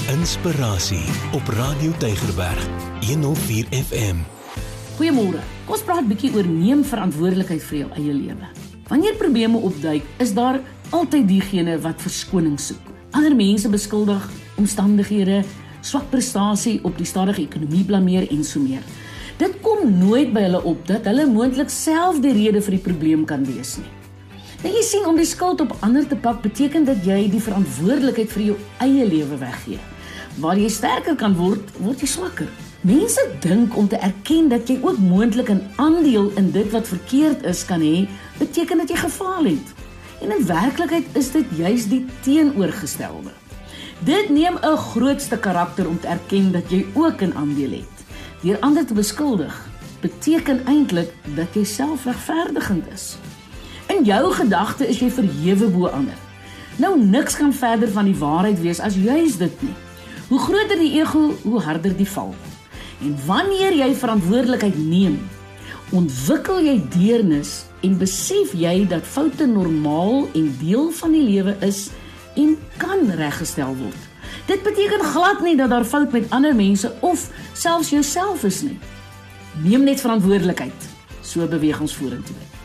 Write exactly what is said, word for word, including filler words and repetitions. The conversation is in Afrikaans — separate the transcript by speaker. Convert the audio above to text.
Speaker 1: Inspirasie op Radio Tygerberg honderd vier F M.
Speaker 2: Goeiemôre. Kom ons praat 'n bietjie oor neem verantwoordelikheid vir jou eie lewe. Wanneer probleme opduik, is daar altyd diegene wat verskoning soek. Ander mense beskuldig, omstandighede, swak prestasie, op die stadige ekonomie blameer en so meer. Dit kom nooit by hulle op dat hulle moontlik self die rede vir die probleem kan wees nie. Nou jy sien, om die skuld op ander te pak beteken dat jy die verantwoordelikheid vir jou eie lewe weggee. Waar jy sterker kan word, word jy swakker. Mense dink om te erken dat jy ook moontlik 'n aandeel in dit wat verkeerd is kan hê, beteken dat jy gefaal het. En in werklikheid is dit juis die teenoorgestelde. Dit neem 'n grootste karakter om te erken dat jy ook 'n aandeel het. Deur ander te beskuldig, beteken eintlik dat jy self regverdigend is. In jou gedagte is jy verhewe bo ander. Nou niks kan verder van die waarheid wees as juis dit nie. Hoe groter die ego, hoe harder die val. En wanneer jy verantwoordelikheid neem, ontwikkel jy deernis en besef jy dat foute normaal en deel van die lewe is en kan reggestel word. Dit beteken glad nie dat daar fout met ander mense of selfs jouself is nie. Neem net verantwoordelikheid. So beweeg ons vorentoe.